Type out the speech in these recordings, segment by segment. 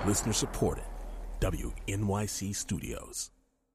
Listener supported. WNYC Studios.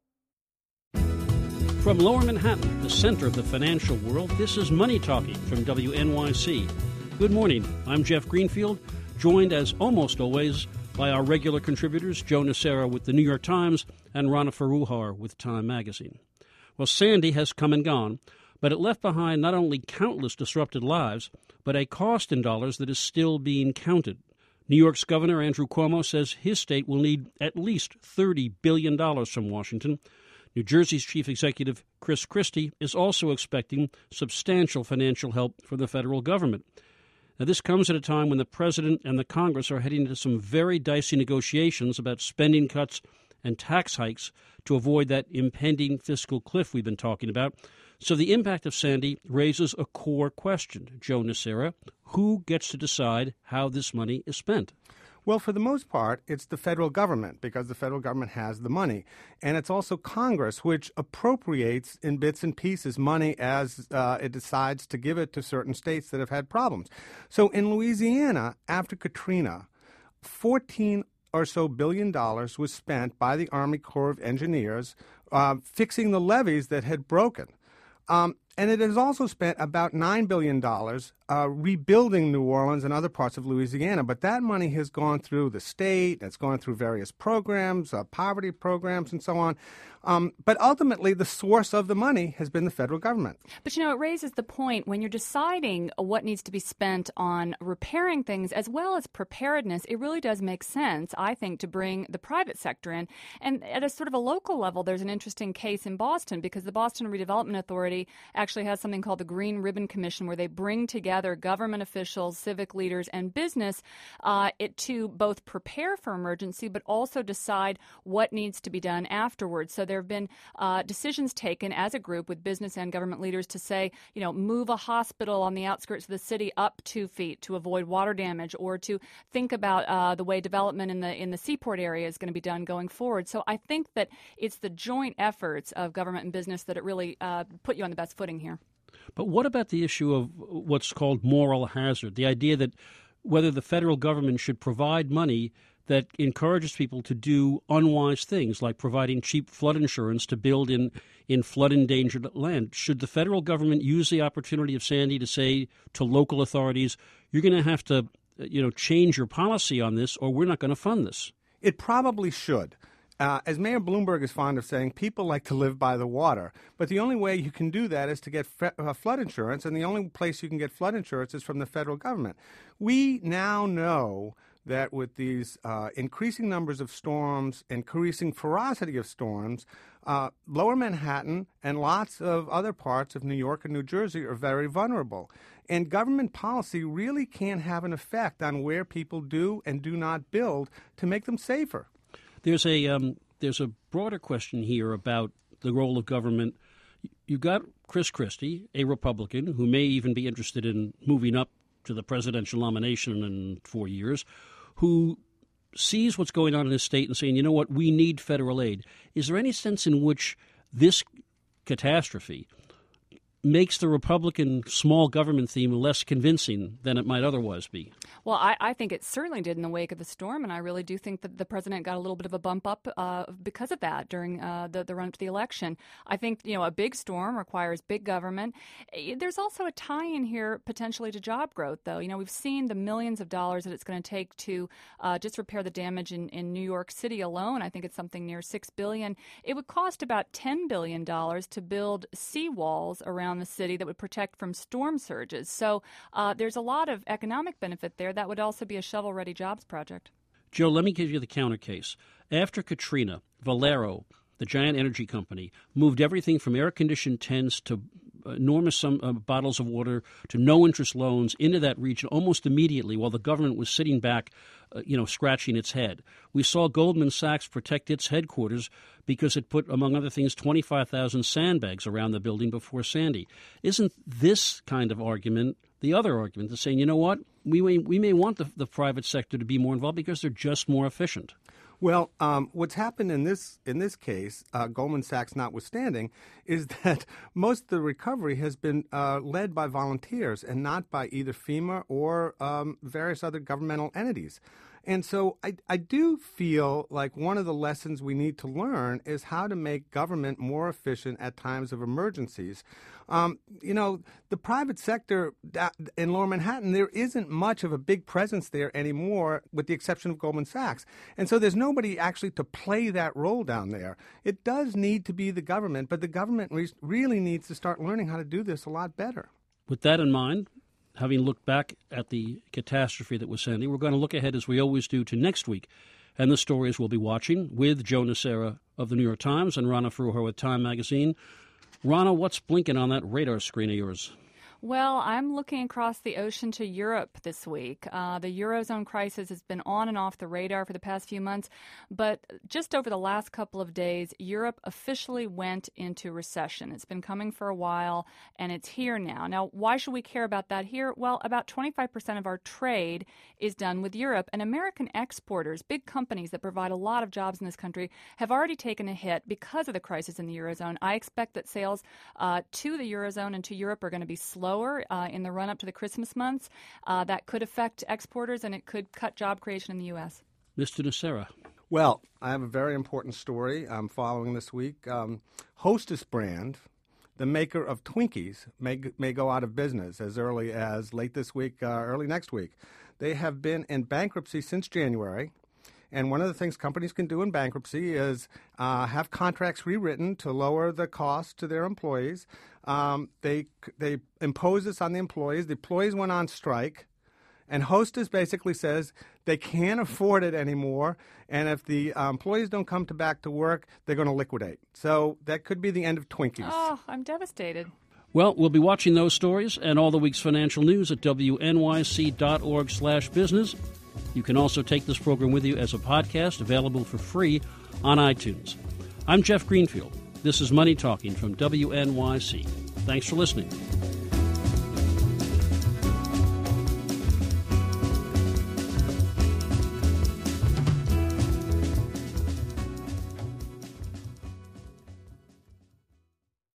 From Lower Manhattan, the center of the financial world, this is Money Talking from WNYC. Good morning. I'm Jeff Greenfield, joined as almost always by our regular contributors, Joe Nocera with the New York Times and Rana Foroohar with Time Magazine. Well, Sandy has come and gone, but it left behind not only countless disrupted lives, but a cost in dollars that is still being counted. New York's Governor Andrew Cuomo says his state will need at least $30 billion from Washington. New Jersey's chief executive, Chris Christie, is also expecting substantial financial help from the federal government. Now, this comes at a time when the president and the Congress are heading into some very dicey negotiations about spending cuts and tax hikes to avoid that impending fiscal cliff we've been talking about. So the impact of Sandy raises a core question. Joe Nocera, who gets to decide how this money is spent? Well, for the most part, it's the federal government because the federal government has the money. And it's also Congress, which appropriates in bits and pieces money as it decides to give it to certain states that have had problems. So in Louisiana, after Katrina, $14 or so billion was spent by the Army Corps of Engineers fixing the levees that had broken. And it has also spent about $9 billion rebuilding New Orleans and other parts of Louisiana. But that money has gone through the state. It's gone through various programs, poverty programs, and so on. But ultimately, the source of the money has been the federal government. But, it raises the point when you're deciding what needs to be spent on repairing things as well as preparedness, it really does make sense, I think, to bring the private sector in. And at a sort of a local level, there's an interesting case in Boston because the Boston Redevelopment Authority actually has something called the Green Ribbon Commission where they bring together government officials, civic leaders, and business to both prepare for emergency but also decide what needs to be done afterwards. So there have been decisions taken as a group with business and government leaders to say, move a hospital on the outskirts of the city up 2 feet to avoid water damage or to think about the way development in the seaport area is going to be done going forward. So I think that it's the joint efforts of government and business that it really put you on the best footing here. But what about the issue of what's called moral hazard, the idea that whether the federal government should provide money that encourages people to do unwise things, like providing cheap flood insurance to build in flood-endangered land? Should the federal government use the opportunity of Sandy to say to local authorities, you're going to have to change your policy on this or we're not going to fund this? It probably should. As Mayor Bloomberg is fond of saying, people like to live by the water. But the only way you can do that is to get flood insurance, and the only place you can get flood insurance is from the federal government. We now know that with these increasing numbers of storms, increasing ferocity of storms, Lower Manhattan and lots of other parts of New York and New Jersey are very vulnerable. And government policy really can have an effect on where people do and do not build to make them safer. There's a broader question here about the role of government. You've got Chris Christie, a Republican, who may even be interested in moving up to the presidential nomination in 4 years, who sees what's going on in his state and saying, you know what, we need federal aid. Is there any sense in which this catastrophe makes the Republican small government theme less convincing than it might otherwise be? Well, I think it certainly did in the wake of the storm, and I really do think that the president got a little bit of a bump up because of that during the run-up to the election. I think, a big storm requires big government. There's also a tie-in here potentially to job growth, though. We've seen the millions of dollars that it's going to take to just repair the damage in New York City alone. I think it's something near $6 billion. It would cost about $10 billion to build seawalls around the city that would protect from storm surges. So there's a lot of economic benefit there. That would also be a shovel-ready jobs project. Joe, let me give you the counter case. After Katrina, Valero, the giant energy company, moved everything from air-conditioned tents to enormous bottles of water to no-interest loans into that region almost immediately while the government was sitting back, scratching its head. We saw Goldman Sachs protect its headquarters because it put, among other things, 25,000 sandbags around the building before Sandy. Isn't this kind of argument the other argument, to saying, you know what, we may want the private sector to be more involved because they're just more efficient? Well, what's happened in this case, Goldman Sachs notwithstanding, is that most of the recovery has been led by volunteers and not by either FEMA or various other governmental entities. And so I do feel like one of the lessons we need to learn is how to make government more efficient at times of emergencies. The private sector in Lower Manhattan, there isn't much of a big presence there anymore, with the exception of Goldman Sachs. And so there's nobody actually to play that role down there. It does need to be the government, but the government really needs to start learning how to do this a lot better. With that in mind, having looked back at the catastrophe that was Sandy, we're going to look ahead, as we always do, to next week and the stories we'll be watching with Joe Nocera of the New York Times and Rana Foroohar with Time Magazine. Rana, what's blinking on that radar screen of yours? Well, I'm looking across the ocean to Europe this week. The Eurozone crisis has been on and off the radar for the past few months, but just over the last couple of days, Europe officially went into recession. It's been coming for a while, and it's here now. Now, why should we care about that here? Well, about 25% of our trade is done with Europe, and American exporters, big companies that provide a lot of jobs in this country, have already taken a hit because of the crisis in the Eurozone. I expect that sales to the Eurozone and to Europe are going to be slow in the run-up to the Christmas months. That could affect exporters, and it could cut job creation in the U.S. Mr. Nocera. Well, I have a very important story I'm following this week. Hostess brand, the maker of Twinkies, may go out of business as early as late this week, early next week. They have been in bankruptcy since January. And one of the things companies can do in bankruptcy is have contracts rewritten to lower the cost to their employees. They impose this on the employees. The employees went on strike. And Hostess basically says they can't afford it anymore. And if the employees don't come back to work, they're going to liquidate. So that could be the end of Twinkies. Oh, I'm devastated. Well, we'll be watching those stories and all the week's financial news at wnyc.org/business. You can also take this program with you as a podcast, available for free on iTunes. I'm Jeff Greenfield. This is Money Talking from WNYC. Thanks for listening.